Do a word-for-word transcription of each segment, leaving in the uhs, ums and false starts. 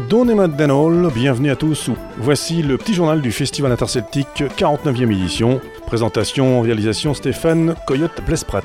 Donemat den Hall, bienvenue à tous. Voici le petit journal du Festival Interceltique, quarante-neuvième édition. Présentation, réalisation Stéphane Coyote-Blesprat.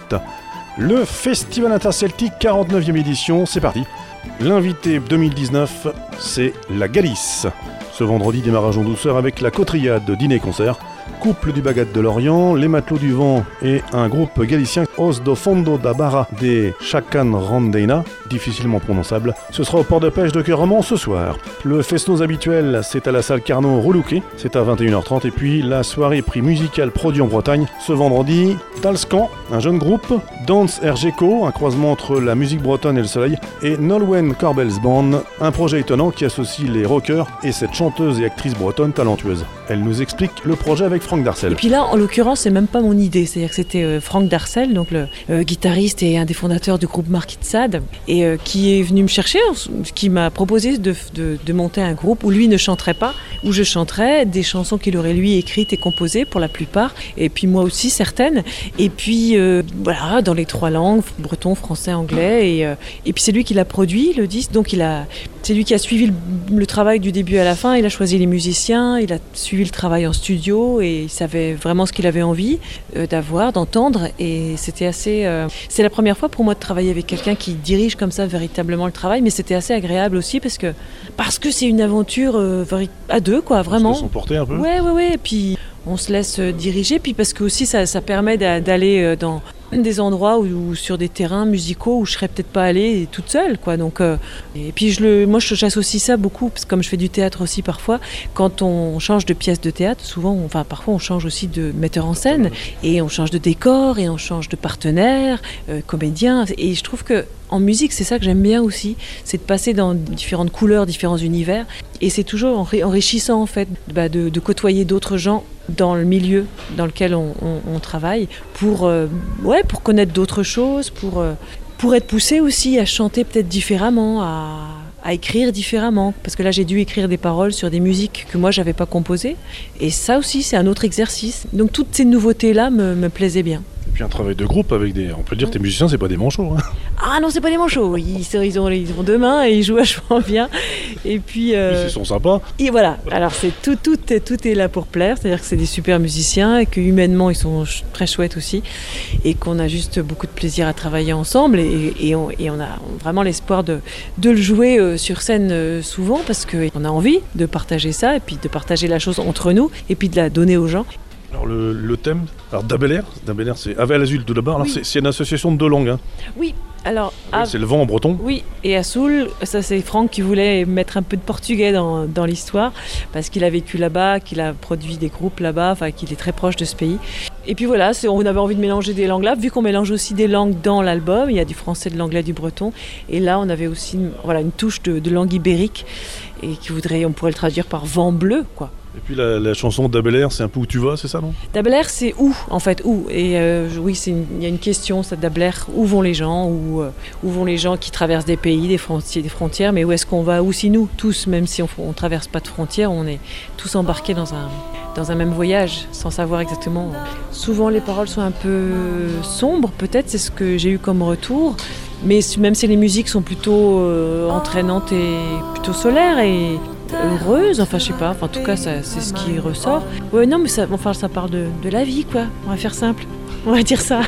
Le Festival Interceltique, quarante-neuvième édition, c'est parti. L'invité deux mille dix-neuf, c'est la Galice. Ce vendredi, démarrage en douceur avec la Cotriade dîner-concert. Couple du Bagat de Lorient, les Matelots du Vent et un groupe galicien, Os do Fondo da Barra de Chacan Randeina, difficilement prononçable. Ce sera au port de pêche de Queremont ce soir. Le fest-noz habituel, c'est à la salle Carnot Roulouquet, c'est à vingt et une heures trente. Et puis la soirée prix musical produit en Bretagne, ce vendredi, Talscan, un jeune groupe, Dance Ergeco, un croisement entre la musique bretonne et le soleil, et Nolwenn Corbels Band, un projet étonnant qui associe les rockers et cette chanteuse et actrice bretonne talentueuse. Elle nous explique le projet avec Franck Darcel. Et puis là, en l'occurrence, c'est même pas mon idée. C'est-à-dire que c'était euh, Franck Darcel, donc le euh, guitariste et un des fondateurs du groupe Marquis de Sade, et euh, qui est venu me chercher, qui m'a proposé de, de, de monter un groupe où lui ne chanterait pas, où je chanterais des chansons qu'il aurait lui écrites et composées pour la plupart, et puis moi aussi certaines. Et puis euh, voilà, dans les trois langues, breton, français, anglais. Et, euh, et puis c'est lui qui l'a produit, le disque. Donc il a, c'est lui qui a suivi le, le travail du début à la fin. Il a choisi les musiciens, il a suivi le travail en studio et il savait vraiment ce qu'il avait envie euh, d'avoir, d'entendre. Et c'était assez... Euh, c'est la première fois pour moi de travailler avec quelqu'un qui dirige comme ça véritablement le travail, mais c'était assez agréable aussi parce que parce que c'est une aventure euh, à deux, quoi, vraiment. On se laisse emporter un peu. Ouais, ouais, ouais. Et puis on se laisse diriger, puis parce que aussi ça, ça permet d'aller dans des endroits où, où sur des terrains musicaux où je serais peut-être pas allée toute seule, quoi. Donc euh, et puis je le, moi j'associe ça beaucoup parce que comme je fais du théâtre aussi parfois, quand on change de pièce de théâtre, souvent, on, enfin parfois on change aussi de metteur en scène et on change de décor et on change de partenaire, euh, comédien. Et je trouve que en musique, c'est ça que j'aime bien aussi, c'est de passer dans différentes couleurs, différents univers. Et c'est toujours enrichissant en fait bah, de, de côtoyer d'autres gens dans le milieu dans lequel on, on, on travaille pour, euh, ouais, pour connaître d'autres choses, pour, euh, pour être poussé aussi à chanter peut-être différemment, à, à écrire différemment. Parce que là, j'ai dû écrire des paroles sur des musiques que moi, je n'avais pas composées. Et ça aussi, c'est un autre exercice. Donc toutes ces nouveautés-là me, me plaisaient bien. Et puis un travail de groupe avec des... On peut dire que tes musiciens, c'est pas des manchots. Hein. Ah non, c'est pas des manchots. Ils, ils, ont, ils ont deux mains et ils jouent vachement bien. Et puis... Euh... Ils sont sympas. Et voilà. Alors, c'est tout, tout, tout est là pour plaire. C'est-à-dire que c'est des super musiciens et que humainement, ils sont très chouettes aussi. Et qu'on a juste beaucoup de plaisir à travailler ensemble. Et, et, on, et on a vraiment l'espoir de, de le jouer euh, sur scène euh, souvent parce qu'on a envie de partager ça et puis de partager la chose entre nous et puis de la donner aux gens. Alors le, le thème, alors Dabelair, Dabelair c'est Avel Azul tout d'abord, alors oui. c'est, c'est une association de deux langues. Hein. Oui, alors... Oui, à... C'est le vent en breton. Oui, et à Soul, ça c'est Franck qui voulait mettre un peu de portugais dans, dans l'histoire, parce qu'il a vécu là-bas, qu'il a produit des groupes là-bas, enfin qu'il est très proche de ce pays. Et puis voilà, c'est, on avait envie de mélanger des langues là, vu qu'on mélange aussi des langues dans l'album, il y a du français, de l'anglais, du breton, et là on avait aussi une, voilà, une touche de, de langue ibérique, et qui voudrait, on pourrait le traduire par vent bleu, quoi. Et puis la, la chanson Dabelair, c'est un peu où tu vas, c'est ça, non? Dabelair, c'est où, en fait, où. Et euh, oui, il y a une question, ça, Dabelair, où vont les gens, où, euh, où vont les gens qui traversent des pays, des frontières, des frontières, mais où est-ce qu'on va aussi nous, tous, même si on ne traverse pas de frontières, on est tous embarqués dans un, dans un même voyage, sans savoir exactement. Souvent, les paroles sont un peu sombres, peut-être, c'est ce que j'ai eu comme retour. Mais même si les musiques sont plutôt euh, entraînantes et plutôt solaires et heureuses, enfin je sais pas, enfin, en tout cas ça, c'est ce qui ressort. Ouais, non mais ça, enfin, ça parle de, de la vie, quoi. On va faire simple, on va dire ça.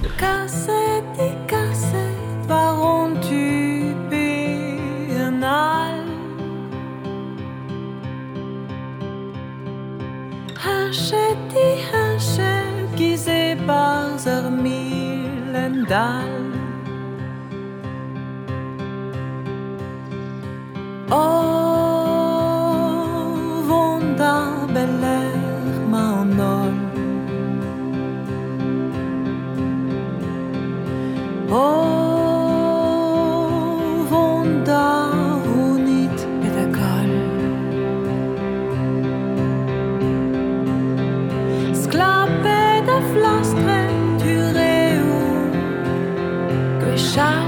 Oh, vonda beller manol. Oh, vonda hunit pedagol. Sklape da flastre tureu gueshal.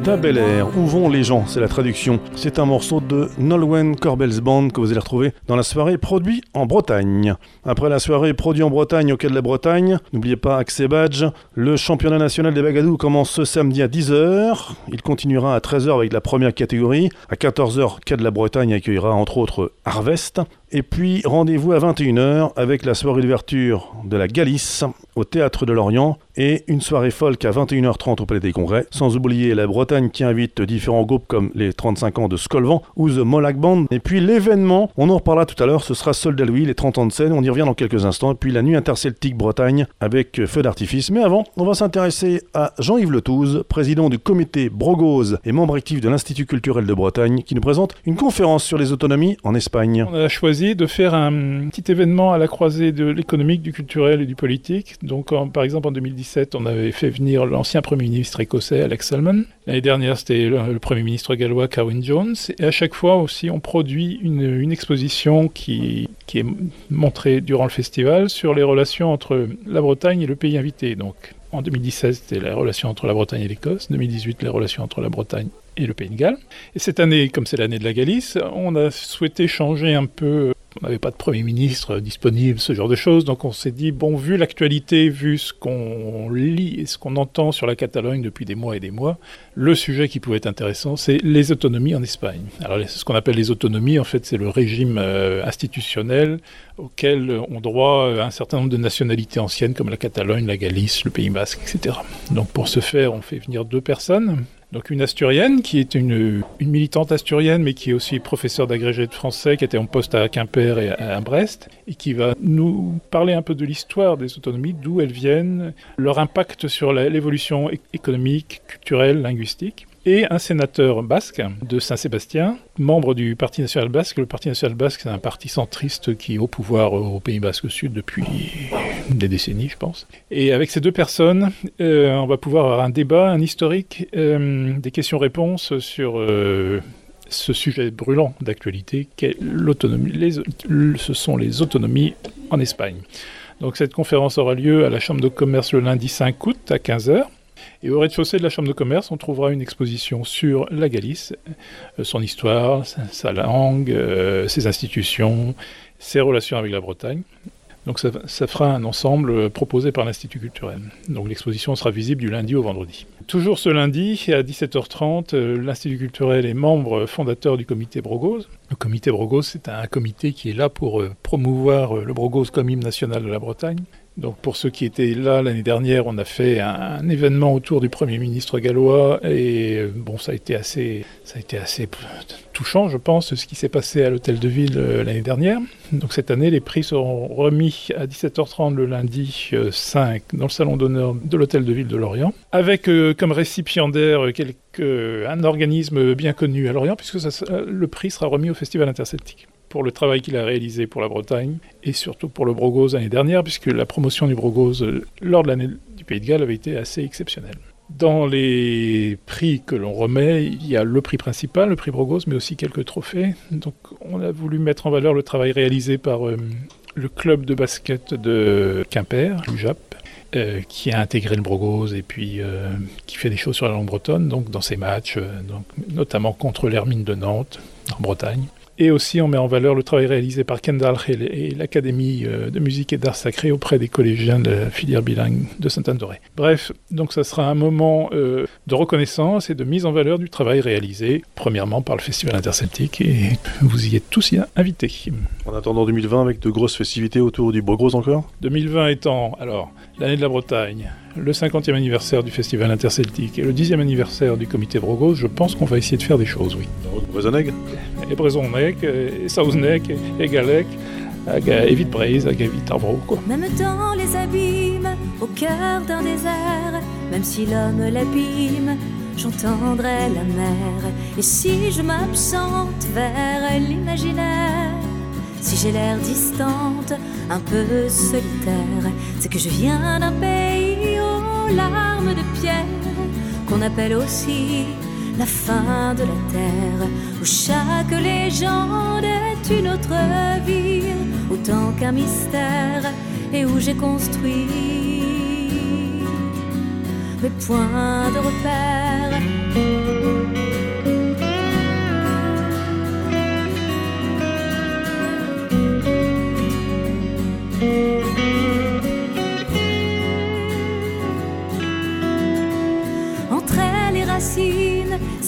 d'A Bel Air. Où vont les gens? C'est la traduction. C'est un morceau de Nolwenn Corbell's Band que vous allez retrouver dans la soirée produit en Bretagne. Après la soirée produit en Bretagne au Quai de la Bretagne, n'oubliez pas Accès Badge. Le championnat national des bagadous commence ce samedi à dix heures. Il continuera à treize heures avec la première catégorie. À quatorze heures, Quai de la Bretagne accueillera entre autres Harvest. Et puis rendez-vous à vingt et une heures avec la soirée d'ouverture de la Galice au Théâtre de Lorient et une soirée folk à vingt et une heures trente au Palais des Congrès. Sans oublier la Bretagne qui invite différents groupes comme les trente-cinq ans de Skolvan ou The Molac Band. Et puis l'événement, on en reparlera tout à l'heure, ce sera Soldat Louis, les trente ans de scène, on y revient dans quelques instants. Et puis la nuit interceltique Bretagne avec feu d'artifice. Mais avant, on va s'intéresser à Jean-Yves Letouze, président du comité Brogose et membre actif de l'Institut culturel de Bretagne, qui nous présente une conférence sur les autonomies en Espagne. On a choisi de faire un petit événement à la croisée de l'économique, du culturel et du politique. Donc, en, par exemple, en deux mille dix-sept, on avait fait venir l'ancien Premier ministre écossais, Alex Salmond. L'année dernière, c'était le, le Premier ministre gallois, Carwyn Jones. Et à chaque fois aussi, on produit une, une exposition qui, qui est montrée durant le festival sur les relations entre la Bretagne et le pays invité. Donc, en deux mille dix-sept, c'était la relation entre la Bretagne et l'Écosse. deux mille dix-huit, les relations entre la Bretagne et le Pays de Galles. Et cette année, comme c'est l'année de la Galice, on a souhaité changer un peu. On n'avait pas de Premier ministre disponible, ce genre de choses. Donc on s'est dit, bon, vu l'actualité, vu ce qu'on lit et ce qu'on entend sur la Catalogne depuis des mois et des mois, le sujet qui pouvait être intéressant, c'est les autonomies en Espagne. Alors ce qu'on appelle les autonomies, en fait, c'est le régime euh, institutionnel auquel ont droit un certain nombre de nationalités anciennes, comme la Catalogne, la Galice, le Pays Basque, et cetera. Donc pour ce faire, on fait venir deux personnes. Donc une asturienne qui est une, une militante asturienne mais qui est aussi professeure d'agrégé de français, qui était en poste à Quimper et à Brest et qui va nous parler un peu de l'histoire des autonomies, d'où elles viennent, leur impact sur la, l'évolution économique, culturelle, linguistique. Et un sénateur basque de Saint-Sébastien, membre du Parti national basque. Le Parti national basque, c'est un parti centriste qui est au pouvoir au Pays basque sud depuis des décennies, je pense. Et avec ces deux personnes, euh, on va pouvoir avoir un débat, un historique, euh, des questions-réponses sur euh, ce sujet brûlant d'actualité, qu'est l'autonomie. Les, ce sont les autonomies en Espagne. Donc cette conférence aura lieu à la Chambre de commerce le lundi cinq août à quinze heures. Et au rez-de-chaussée de la Chambre de commerce, on trouvera une exposition sur la Galice, euh, son histoire, sa, sa langue, euh, ses institutions, ses relations avec la Bretagne. Donc ça, ça fera un ensemble proposé par l'Institut culturel. Donc l'exposition sera visible du lundi au vendredi. Toujours ce lundi, à dix-sept heures trente, euh, l'Institut culturel est membre fondateur du comité Brogose. Le comité Brogose, c'est un comité qui est là pour euh, promouvoir euh, le Brogose comme hymne national de la Bretagne. Donc pour ceux qui étaient là l'année dernière, on a fait un, un événement autour du Premier ministre gallois et bon, ça a été assez, ça a été assez touchant, je pense, ce qui s'est passé à l'Hôtel de Ville euh, l'année dernière. Donc cette année, les prix seront remis à dix-sept heures trente le lundi euh, cinq dans le salon d'honneur de l'Hôtel de Ville de Lorient, avec euh, comme récipiendaire quelques, un organisme bien connu à Lorient, puisque ça, le prix sera remis au Festival interceltique, pour le travail qu'il a réalisé pour la Bretagne et surtout pour le Brogose l'année dernière, puisque la promotion du Brogose lors de l'année du Pays de Galles avait été assez exceptionnelle. Dans les prix que l'on remet, il y a le prix principal, le prix Brogose, mais aussi quelques trophées. Donc on a voulu mettre en valeur le travail réalisé par euh, le club de basket de Quimper, l'U J A P, euh, qui a intégré le Brogose et puis euh, qui fait des choses sur la langue bretonne, donc dans ses matchs, euh, donc, notamment contre l'Hermine de Nantes, en Bretagne. Et aussi, on met en valeur le travail réalisé par Kendall et l'Académie de musique et d'art sacré auprès des collégiens de la filière bilingue de Saint-Anne-d'Auray. Bref, donc ça sera un moment euh, de reconnaissance et de mise en valeur du travail réalisé, premièrement par le Festival interceltique, et vous y êtes tous invités. En attendant deux mille vingt, avec de grosses festivités autour du Brogose encore ? deux mille vingt étant, alors, l'année de la Bretagne, le cinquantième anniversaire du Festival interceltique et le dixième anniversaire du comité Brogose, je pense qu'on va essayer de faire des choses, oui. Brezoneg ? Et Brezoneg, et Saozneg, et Galec, et Vite-Braise, et Vite-Arbrou, quoi. Même dans les abîmes, au cœur d'un désert, même si l'homme l'abîme, j'entendrai la mer. Et si je m'absente vers l'imaginaire, si j'ai l'air distante, un peu solitaire, c'est que je viens d'un pays aux larmes de pierre, qu'on appelle aussi la fin de la terre, où chaque légende est une autre vie, autant qu'un mystère, et où j'ai construit mes points de repère.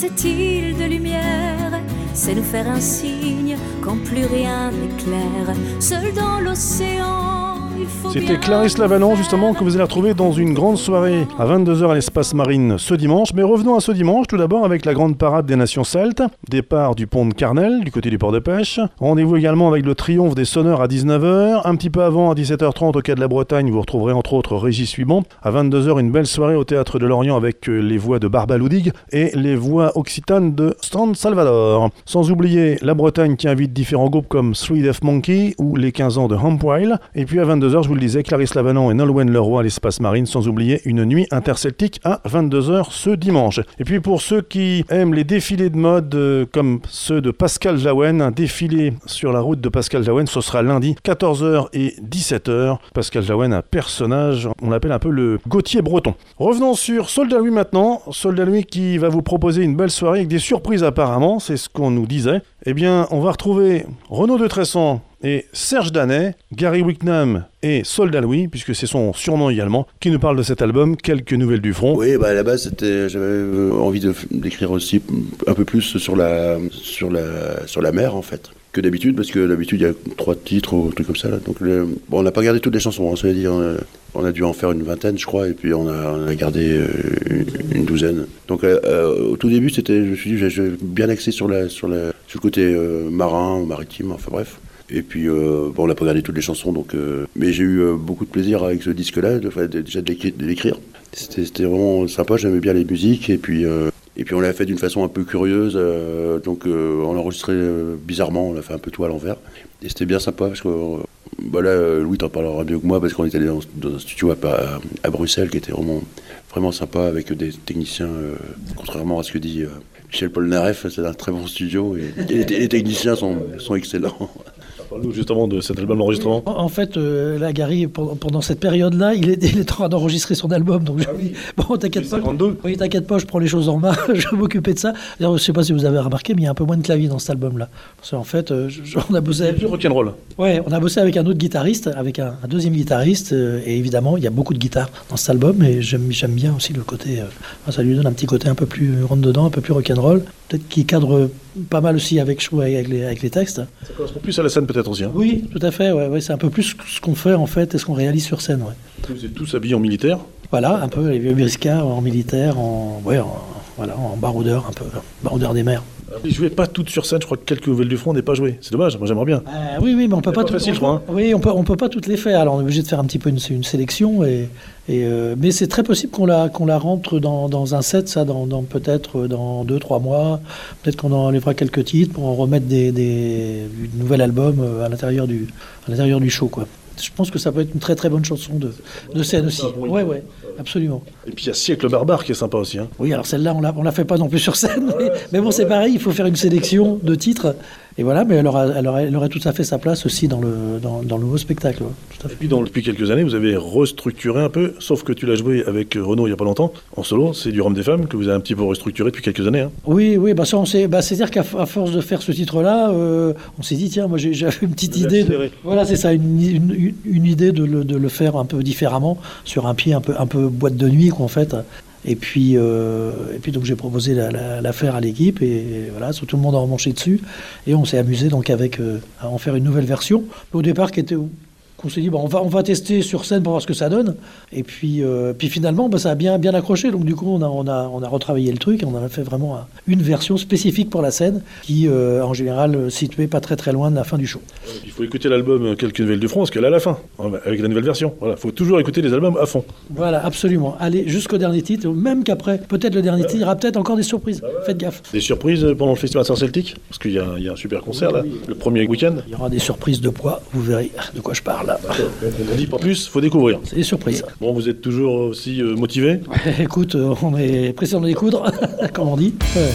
manque-t-il de lumière? C'est nous faire un signe quand plus rien n'est clair. Seul dans l'océan, il faut C'était bien Clarisse Lavanon, justement, que vous allez retrouver dans une grande soirée à vingt-deux heures à l'Espace Marine ce dimanche. Mais revenons à ce dimanche, tout d'abord avec la grande parade des Nations Celtes. Départ du pont de Carnel, du côté du port de pêche. Rendez-vous également avec le triomphe des sonneurs à dix-neuf heures. Un petit peu avant, à dix-sept heures trente, au Quai de la Bretagne, vous retrouverez entre autres Régis Suivant. À vingt-deux heures, une belle soirée au Théâtre de Lorient avec les voix de Barbara Loudig et les voix occitanes de Strand Salvador. Sans oublier la Bretagne qui invite différents groupes comme Three Deaf Monkey ou les quinze ans de Humpwile. Et puis à vingt-deux heures, je vous le disais, Clarisse Lavanon et Nolwenn Leroy à l'Espace Marine, sans oublier une nuit interceltique à vingt-deux heures ce dimanche. Et puis pour ceux qui aiment les défilés de mode euh, comme ceux de Pascal Jaouen, un défilé sur la route de Pascal Jaouen, ce sera lundi quatorze heures et dix-sept heures. Pascal Jaouen, un personnage, on l'appelle un peu le Gauthier breton. Revenons sur Soldat Louis maintenant. Soldat Louis qui va vous proposer une belle soirée avec des surprises apparemment, c'est ce qu'on nous disait. Eh bien, on va retrouver Renaud de Tressan et Serge Danet, Gary Wicknam et Soldat Louis, puisque c'est son surnom également, qui nous parle de cet album, Quelques nouvelles du front. Oui, bah à la base, c'était, j'avais euh, envie de, d'écrire aussi un peu plus sur la, sur la, sur la mer, en fait, que d'habitude, parce que d'habitude, il y a trois titres ou un truc comme ça. Là. Donc, le, bon, on n'a pas gardé toutes les chansons, hein, ça veut dire, on a, on a dû en faire une vingtaine, je crois, et puis on a, on a gardé euh, une, une douzaine. Donc, euh, au tout début, c'était, je me suis dit, j'ai, j'ai bien axé sur, la, sur, la, sur le côté euh, marin, maritime, enfin bref. Et puis, euh, bon, on n'a pas gardé toutes les chansons, donc, euh, mais j'ai eu euh, beaucoup de plaisir avec ce disque-là, de, de, déjà de l'écrire. De l'écrire. C'était, c'était vraiment sympa, j'aimais bien les musiques, et puis, euh, et puis on l'a fait d'une façon un peu curieuse, euh, donc euh, on l'a enregistré euh, bizarrement, on l'a fait un peu tout à l'envers. Et c'était bien sympa, parce que euh, bah là, Louis t'en parlera mieux que moi, parce qu'on était allé dans, dans un studio à, à, à Bruxelles, qui était vraiment, vraiment sympa, avec des techniciens, euh, contrairement à ce que dit euh, Michel Polnareff, c'est un très bon studio, et, et les, les techniciens sont, sont excellents. Parle-nous justement de cet album d'enregistrement. En fait, euh, là, Gary, pendant cette période-là, il est, il est en train d'enregistrer son album. Donc, ah oui. Bon, t'inquiète pas. cinquante-deux. Oui, t'inquiète pas, je prends les choses en main. Je vais m'occuper de ça. D'ailleurs, je sais pas si vous avez remarqué, mais il y a un peu moins de clavier dans cet album-là. Parce qu'en fait, euh, je, on a bossé. C'est plus rock'n'roll. Ouais, on a bossé avec un autre guitariste, avec un, un deuxième guitariste, euh, et évidemment, il y a beaucoup de guitares dans cet album. Et j'aime, j'aime bien aussi le côté. Euh, ça lui donne un petit côté un peu plus rentre dedans, un peu plus rock'n'roll. Peut-être qu'il cadre pas mal aussi avec, avec, les, avec les textes. Ça correspond plus à la scène peut-être aussi. Hein. Oui, tout à fait. Ouais, ouais, c'est un peu plus ce qu'on fait en fait et ce qu'on réalise sur scène. Ouais. Vous êtes tous habillés en militaire. Voilà, un peu les vieux briscards en militaire, en, ouais, en, voilà, en baroudeur, un peu, baroudeur des mers. Ils ne jouaient pas toutes sur scène, je crois que Quelques nouvelles du front n'est pas joué. C'est dommage, moi j'aimerais bien. Euh, oui, oui, mais on peut pas, pas tout, facile, on, je crois, hein. Oui, on peut, on peut pas toutes les faire. Alors on est obligé de faire un petit peu une, une sélection, et, et euh, mais c'est très possible qu'on la, qu'on la rentre dans, dans un set, ça, dans, dans peut-être dans deux, trois mois. Peut-être qu'on enlèvera quelques titres pour en remettre des, des un nouvel album à l'intérieur du, à l'intérieur du show, quoi. Je pense que ça peut être une très très bonne chanson de, de scène aussi. Ouais, ouais, absolument. Et puis il y a Siècle barbare qui est sympa aussi. Hein. Oui, alors celle-là, on la, on la fait pas non plus sur scène, mais, mais bon, c'est pareil, il faut faire une sélection de titres. Et voilà, mais elle aurait, elle aurait, elle aurait tout à fait sa place aussi dans le, dans, dans le nouveau spectacle. Ouais, tout à fait. Et puis dans, depuis quelques années, vous avez restructuré un peu, sauf que tu l'as joué avec Renaud il n'y a pas longtemps, en solo, c'est du Rhum des femmes que vous avez un petit peu restructuré depuis quelques années. Hein. Oui, oui, bah ça, on sait, bah c'est-à-dire qu'à à force de faire ce titre-là, euh, on s'est dit, tiens, moi j'ai, j'avais une petite idée. De, voilà, c'est ça, une, une, une idée de le, de le faire un peu différemment, sur un pied un peu, un peu boîte de nuit, quoi, en fait. Et puis, euh, et puis donc j'ai proposé la, la, l'affaire à l'équipe, et voilà, tout le monde a remanché dessus, et on s'est amusé donc avec euh, à en faire une nouvelle version. Au départ, qui était, qu'on s'est dit bon, on va on va tester sur scène pour voir ce que ça donne, et puis euh, puis finalement bah, ça a bien bien accroché. Donc du coup on a on a on a retravaillé le truc, et on a fait vraiment un, une version spécifique pour la scène qui euh, en général située pas très très loin de la fin du show. Il faut écouter l'album Quelques nouvelles du front, parce qu'elle est à la fin avec la nouvelle version. Voilà, faut toujours écouter les albums à fond. Voilà, absolument. Allez jusqu'au dernier titre, même qu'après peut-être le dernier titre, il y aura peut-être encore des surprises. Faites gaffe. Des surprises pendant le Festival Interceltique, parce qu'il y a, il y a un super concert là, le premier week-end. Il y aura des surprises de poids, vous verrez de quoi je parle. On dit pas plus, faut découvrir. C'est des surprises. Bon, vous êtes toujours aussi euh, motivé. Ouais, écoute, euh, on est pressé d'en découdre, comme on dit. Ouais.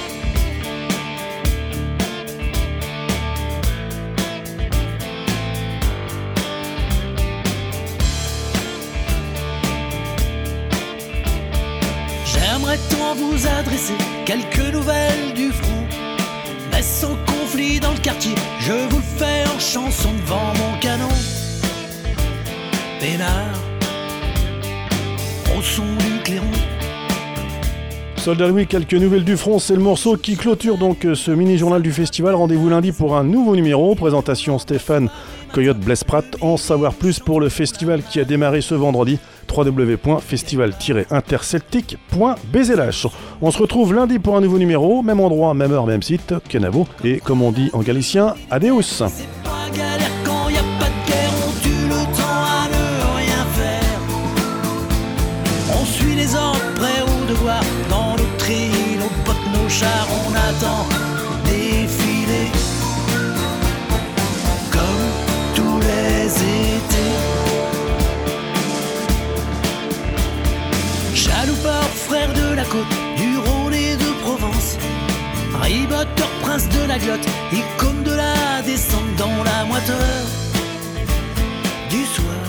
J'aimerais tant vous adresser quelques nouvelles du front, mais sans conflit dans le quartier, je vous le fais en chanson devant mon canon. Pénard, au son du clairon. Soldat Louis, quelques nouvelles du front, c'est le morceau qui clôture donc ce mini-journal du festival. Rendez-vous lundi pour un nouveau numéro. Présentation Stéphane Coyote Blesprat. En savoir plus pour le festival qui a démarré ce vendredi. w w w point festival tiret interceltique point b z h. On se retrouve lundi pour un nouveau numéro. Même endroit, même heure, même site. Kenavo. Et comme on dit en galicien, adios. C'est pas galère quand y a pas de guerre, on tue le temps à ne rien faire. On suit les ordres prêts au devoir, dans nos trilles, nos bottes, nos chars, on attend défiler. Comme tous les étés. Chaloupard, frère de la côte, du Rhône et de Provence. Riboteur, prince de la glotte, icône de la descente dans la moiteur du soir.